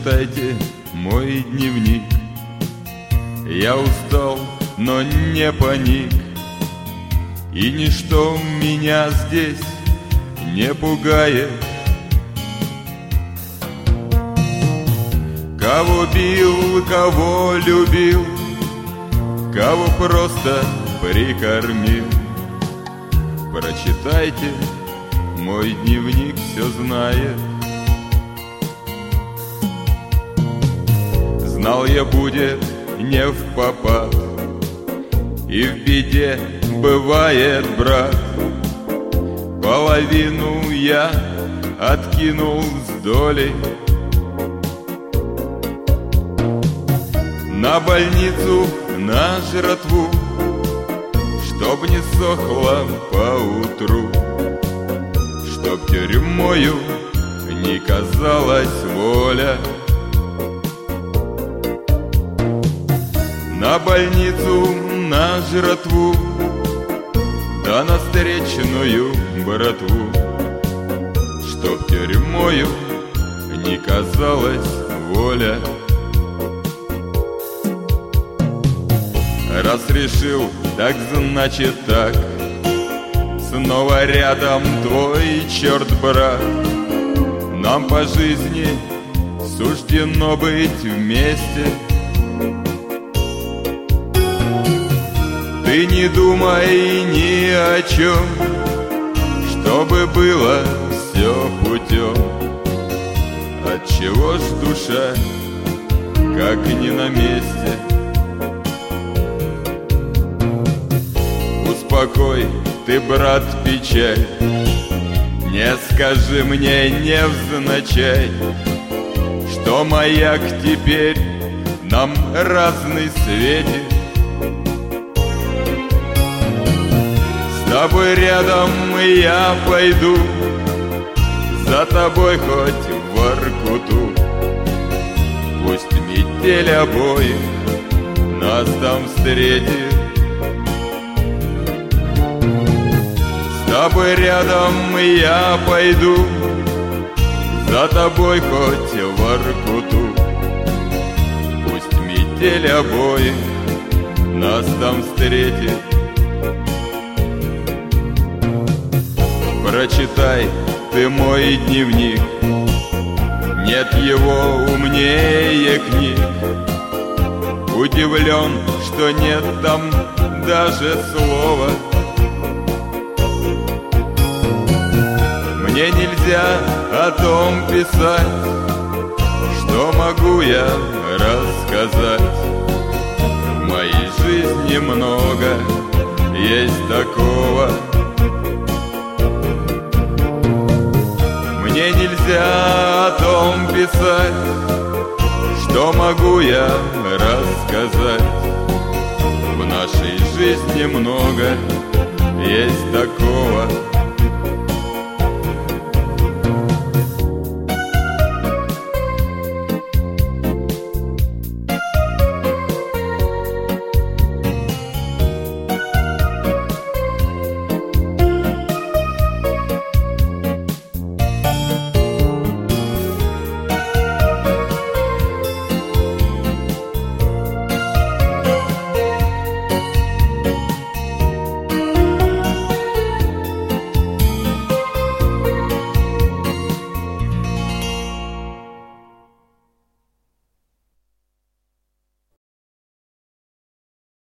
Прочитайте мой дневник. Я устал, но не паник, и ничто меня здесь не пугает. Кого бил, кого любил, кого просто прикормил. Прочитайте, мой дневник все знает. Знал я, будет не впопад, и в беде бывает, брат. Половину я откинул с долей на больницу, на жратву, чтоб не сохла поутру, чтоб тюрьмою не казалась воля. На больницу, на жратву, да на встречную братву, чтоб тюрьмою не казалась воля. Раз решил, так значит так, снова рядом твой черт брат. Нам по жизни суждено быть вместе. Ты не думай ни о чем, чтобы было все путем. Отчего ж душа, как не на месте? Успокой ты, брат, печаль, не скажи мне невзначай, что маяк теперь нам разный светит. С тобой рядом я пойду, за тобой хоть в Воркуту. Пусть метель обоих нас там встретит. С тобой рядом я пойду, за тобой хоть в Воркуту. Пусть метель обоих нас там встретит. Прочитай ты мой дневник, нет его умнее книг. Удивлен, что нет там даже слова. Мне нельзя о том писать, что могу я рассказать. В моей жизни много есть такого. Мне нельзя о том писать, что могу я рассказать. В нашей жизни много есть такого.